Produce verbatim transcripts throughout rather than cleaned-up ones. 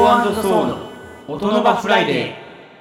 ソー&ソーの音の場フライデ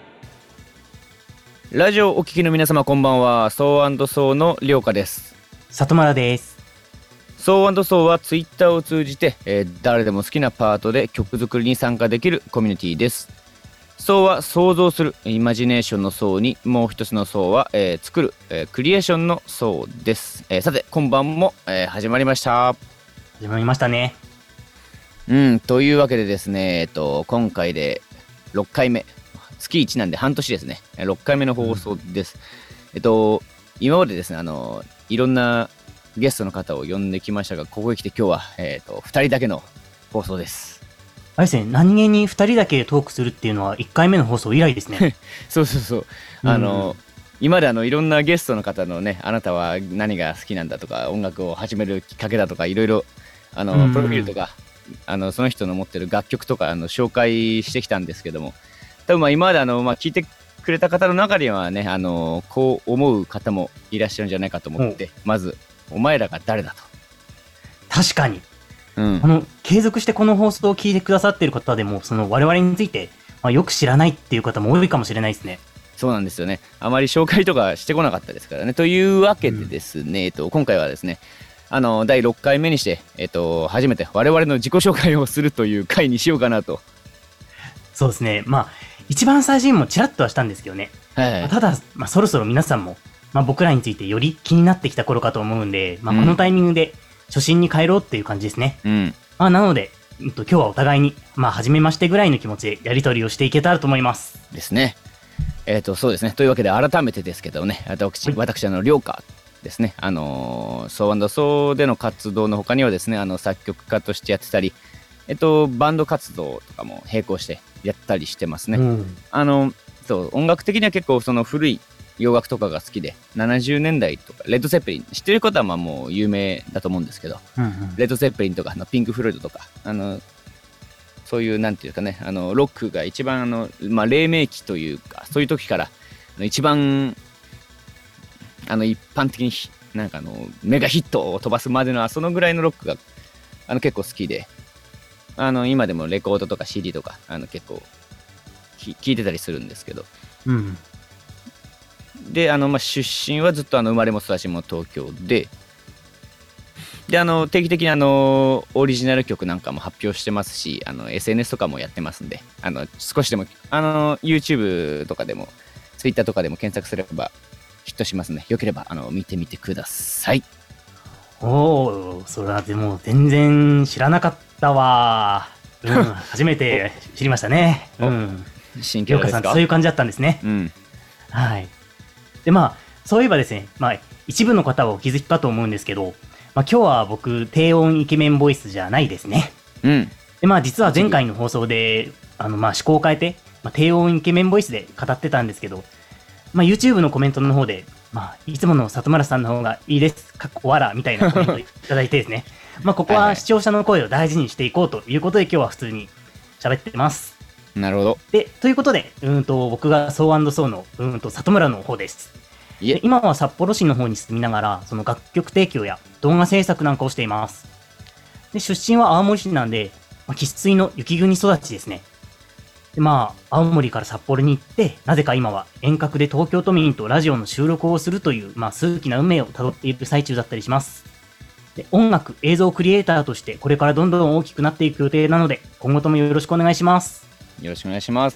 ー。 ラジオお聞きの皆様こんばんは。ソー&ソーのりょうかです。 里村です。 ソー&ソーはツイッターを通じて、えー、誰でも好きなパートで曲作りに参加できるコミュニティです。ソーは想像するイマジネーションのソーに、もう一つのソーは、えー、作る、えー、クリエーションのソーです。えー、さて今晩も、えー、始まりました。 始まりましたね。 うんというわけでですね、えっと今回でろっかいめ、月いちなんで半年ですね、ろっかいめの放送です。うん、えっと今までですね、あのいろんなゲストの方を呼んできましたが、ここへ来て今日は、えっとふたりだけの放送です。 あれですね、何気にふたりだけトークするっていうのはいっかいめの放送以来ですね。 そうそうそう、あの、うん、今まであのいろんなゲストの方のね、あなたは何が好きなんだとか、音楽を始めるきっかけだとか、いろいろあの、うん、プロフィールとかあのその人の持ってる楽曲とかあの紹介してきたんですけども、多分まあ今まであの、まあ、聞いてくれた方の中にはね、あのこう思う方もいらっしゃるんじゃないかと思って、うん、まずお前らが誰だと。 確かに、 うん、 あの継続してこの放送を聞いてくださっている方でも、その我々について、まあ、よく知らないっていう方も多いかもしれないですね。 そうなんですよね。あまり紹介とかしてこなかったですからね。というわけでですね、うん、えっと、今回はですね、あのだいろっかいめにして、えっと、初めて我々の自己紹介をするという回にしようかなと。 そうですね、まあ一番最初にもちらっとはしたんですけどね、 はいはい、 ただ、まあ、そろそろ皆さんも、まあ、僕らについてより気になってきた頃かと思うんで、まあ、このタイミングで初心に帰ろうっていう感じですね。 うん、 まあ、なので、うん、と今日はお互いに、まあ、初めましてぐらいの気持ちでやり取りをしていけたらと思いますですね。えーとそうですね、というわけで改めてですけどね、私、はい、私あのりょうかですね、あのソー&ソーでの活動の他にはですね、あの作曲家としてやってたり、えっとバンド活動とかも並行してやったりしてますね。うん、あのそう音楽的には結構その古い洋楽とかが好きで、ななじゅうねんだいとかレッド・ゼッペリン知ってることはまあもう有名だと思うんですけど、 うんうん、 レッド・ゼッペリンとかのピンク・フロイドとか、あのそういうなんていうかね、あのロックが一番あの、まあ、黎明期というか、そういう時から一番あの一般的になんかあのメガヒットを飛ばすまでのそのぐらいのロックがあの結構好きで、あの今でもレコードとか シーディー とかあの結構聴いてたりするんですけど、 うん、 であの、まあ、出身はずっとあの生まれも育ちも東京で、であの定期的にあのオリジナル曲なんかも発表してますし、あの エスエヌエス とかもやってますんで、あの少しでもあの YouTube とかでも Twitter とかでも検索すればヒットしますので、よければあの見てみてください。 おお、それはでも全然知らなかったわ、うん、初めて知りましたね。うん、 新居ですか？ りょうかさんそういう感じだったんですね。 うん、 はい。でまあそういえばですね、まあ一部の方はお気づきかと思うんですけど、まあ、今日は僕低音イケメンボイスじゃないですね。 うん、 でまあ実は前回の放送であのまあ趣向を変えて、まあ、低音イケメンボイスで語ってたんですけど、まあ、YouTube のコメントの方で、まあ、いつもの里村さんの方がいいですかっこわらみたいなコメントをいただいてですねまあここは視聴者の声を大事にしていこうということで、今日は普通に喋ってます。 なるほど。 でということで、うんと僕がソー&ソーのうんと里村の方です。で今は札幌市の方に住みながら、その楽曲提供や動画制作なんかをしています。で出身は青森市なんで、まあ、生粋の雪国育ちですね。でまあ青森から札幌に行って、なぜか今は遠隔で東京都民とラジオの収録をするという、まあ、数奇な運命をたどっている最中だったりします。で音楽映像クリエイターとしてこれからどんどん大きくなっていく予定なので、今後ともよろしくお願いします。 よろしくお願いします。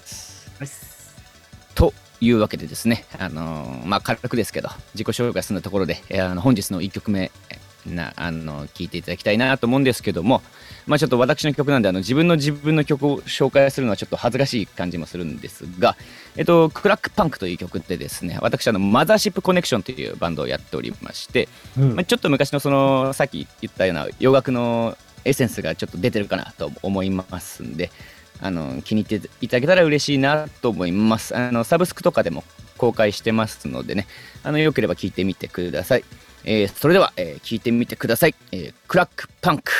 というわけでですね、あのー、まあ軽くですけど自己紹介するところで、あの本日のいっきょくめなあの聞いていただきたいなと思うんですけども、まあちょっと私の曲なんで、あの自分の自分の曲を紹介するのはちょっと恥ずかしい感じもするんですが、えっとクラックパンクという曲でですね、私あのマザーシップコネクションというバンドをやっておりまして、うん、まあ、ちょっと昔のそのさっき言ったような洋楽のエッセンスがちょっと出てるかなと思いますんで、あの気に入っていただけたら嬉しいなと思います。あのサブスクとかでも公開してますのでね、あのよければ聞いてみてください。えー、それでは、えー、聞いてみてください。えー、クラックパンク。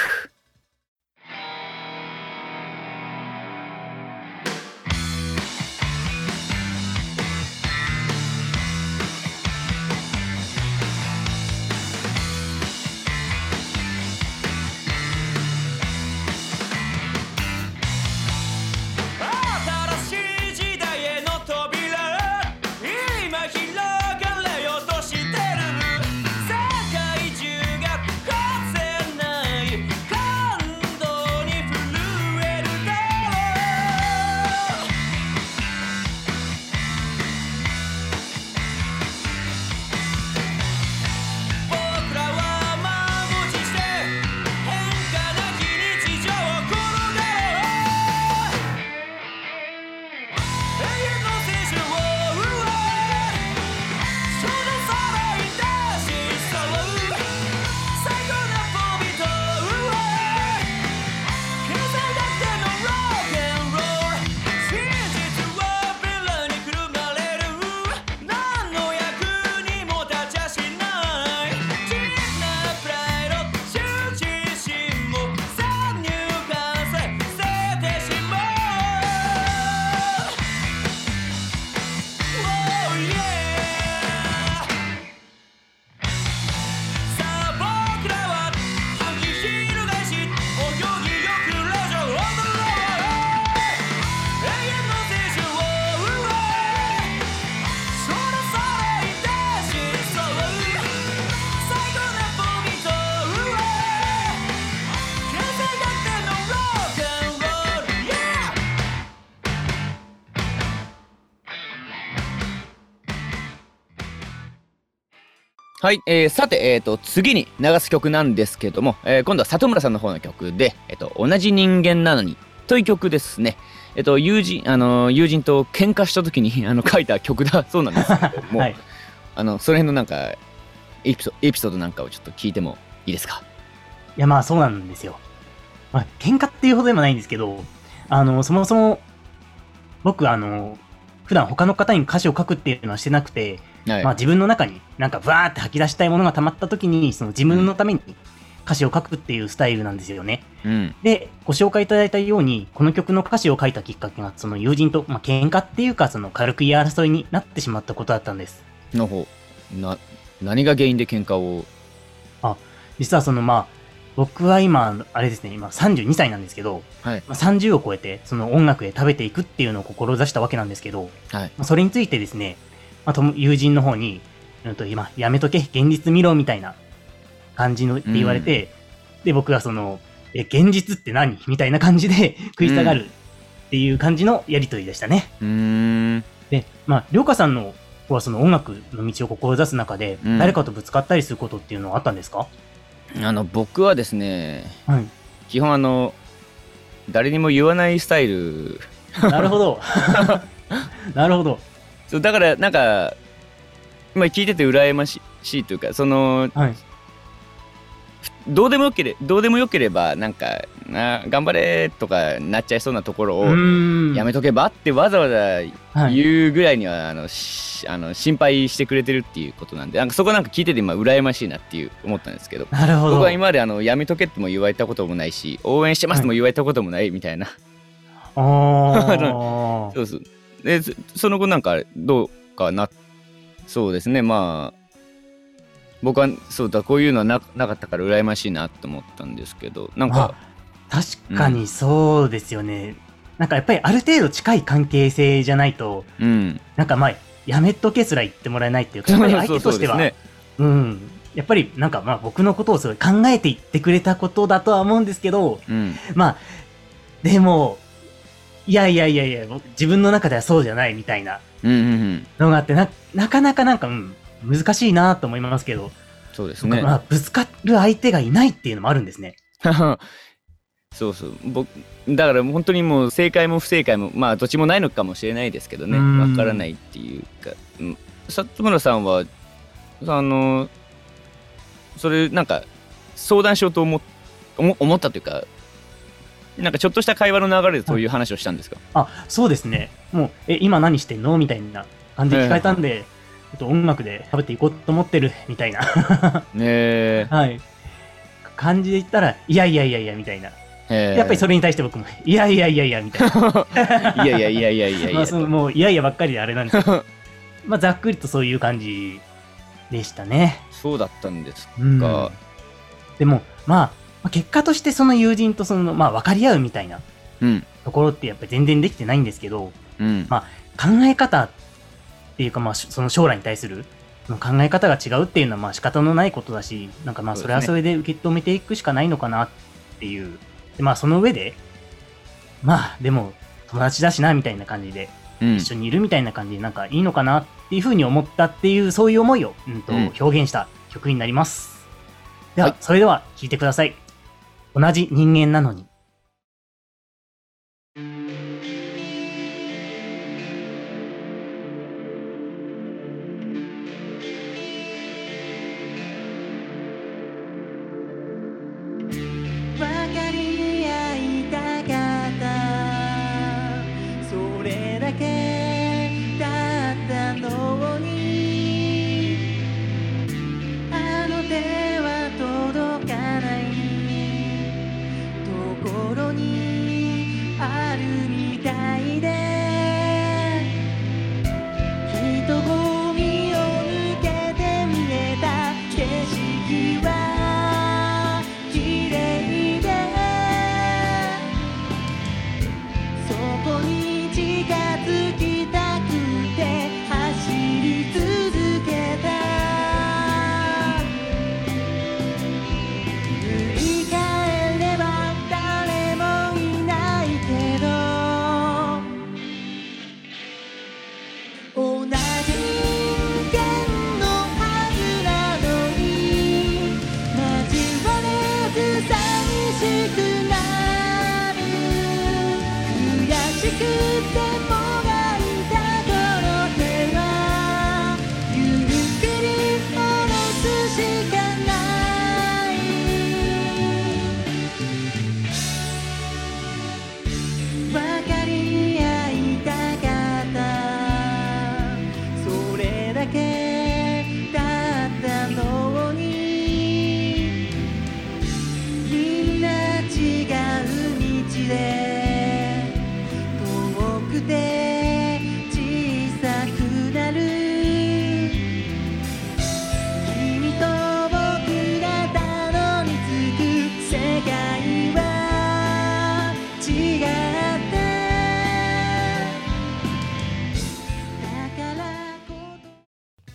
はい、えー、さて、えーと、次に流す曲なんですけども、えー、今度は里村さんの方の曲で、えーと、同じ人間なのにという曲ですね。えーと、友人、あのー、友人と喧嘩した時にあの書いた曲だそうなんですけども、はい、あのその辺のなんかエピソ、エピソードなんかをちょっと聞いてもいいですか？ いや、まあそうなんですよ。まあ、喧嘩っていうほどでもないんですけど、あの、そもそも、僕、あの、普段他の方に歌詞を書くっていうのはしてなくて、はい、まあ自分の中になんかブワーって吐き出したいものが溜まった時に、その自分のために歌詞を書くっていうスタイルなんですよね。うん、で、ご紹介いただいたように、この曲の歌詞を書いたきっかけが、その友人と、まあ喧嘩っていうか、その軽く言い争いになってしまったことだったんです。 のほう。な、何が原因で喧嘩を？ あ、実はそのまあ、僕は今、あれですね、今さんじゅうにさいなんですけど、はい、まあ、さんじゅうを超えて、その音楽で食べていくっていうのを志したわけなんですけど、はい、まあ、それについてですね、まあ、友人の方に、うんと、今、やめとけ、現実見ろ、みたいな感じのって言われて、うん、で、僕はその、え、現実って何みたいな感じで食い下がるっていう感じのやりとりでしたね。うん、で、まあ、りょうかさんの方はその音楽の道を志す中で、うん、誰かとぶつかったりすることっていうのはあったんですか？ あの僕はですね、はい、基本あの誰にも言わないスタイル。 なるほどなるほど。 そうだからなんか今聞いてて羨ましいというか、その、はい、どうでもよけれどうでもよければなんかな頑張れとかなっちゃいそうなところをやめとけばってわざわざ言うぐらいには、はい、あのあの心配してくれてるっていうことなんで、なんかそこなんか聞いてて今羨ましいなっていう思ったんですけど、 なるほど。 僕は今まであのやめとけっても言われたこともないし、応援してますとも言われたこともないみたいな、はい、そうそうでその後なんかどうかな、そうですね、まあ僕はそうだこういうのは な, なかったから羨ましいなと思ったんですけど、なんか確かにそうですよね、うん、なんかやっぱりある程度近い関係性じゃないと、うん、なんかまあやめとけすら言ってもらえないっていうか、やっぱり相手としてはそうそうですね、うん、やっぱりなんかまあ僕のことをすごい考えて言ってくれたことだとは思うんですけど、うん、まあでもいやいやいやいや自分の中ではそうじゃないみたいなのがあって、な, なかなかなんか、うん、難しいなと思いますけど、 そうですね、 まあ、ぶつかる相手がいないっていうのもあるんですね。 そうそう、僕だから本当にもう正解も不正解もまあどっちもないのかもしれないですけどね、わからないっていうか、うん、里村さんはあのそれなんか相談しようと 思, 思ったというか、なんかちょっとした会話の流れでそういう話をしたんですか？ あ、そうですね。もうえ今何してんのみたいな感じで聞かれたんで、えーえっと、音楽で食べていこうと思ってるみたいなね、はい、感じで言ったらいやいやいやいやみたいな、やっぱりそれに対して僕もいやいやいやいやみたいないやいやいやいやいやいや、まあ、 そのもういやいやばっかりであれなんですけどまあざっくりとそういう感じでしたね。 そうだったんですか、うん、 でもまあ結果としてその友人とその、まあ、分かり合うみたいなところってやっぱり全然できてないんですけど、うん、まあ考え方っていうか、まあその将来に対する考え方が違うっていうのはまあ仕方のないことだし、なんかまあそれはそれで受け止めていくしかないのかなっていう、でまあその上でまあでも友達だしなみたいな感じで、うん、一緒にいるみたいな感じでなんかいいのかなっていうふうに思ったっていう、そういう思いを、うんと、うん、表現した曲になります。では、はい、それでは聴いてください。同じ人間なのに。同じ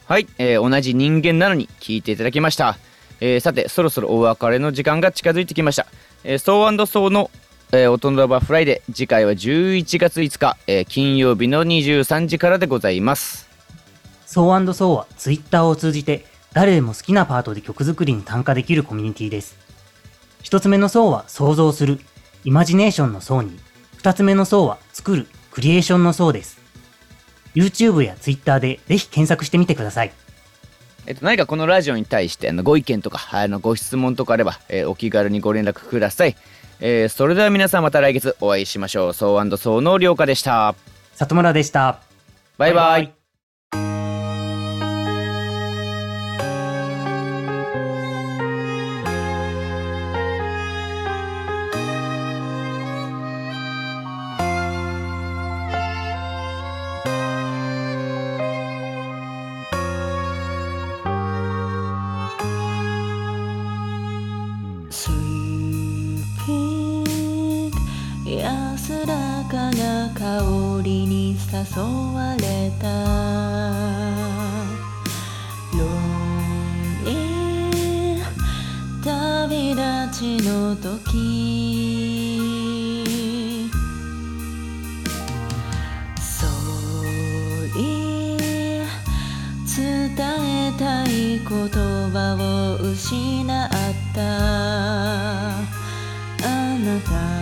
はい、えー同じ人間なのに聞いていただきました。えーさて、そろそろお別れの時間が近づいてきました。えー、ソー&ソーの、えー、大人バフライデー、次回はじゅういちがついつか、えー金曜日のにじゅうさんじからでございます。 ソー&ソーはツイッターを通じて誰でも好きなパートで曲作りに参加できるコミュニティです。一つ目のソーは想像する、イマジネーションのソーに、二つ目のソーは作る、クリエーションのソーです。YouTube や Twitter でぜひ検索してみてください。 えっと、何かこのラジオに対してあのご意見とかあのご質問とかあれば、えーお気軽にご連絡ください。えーそれでは皆さんまた来月お会いしましょう。ソー&ソーのりょうかでした。 里村でした。 バイバイ。 スピーク安らかな香りに誘われたロンリー旅立ちの時そうい伝えたい言葉を失ったあなた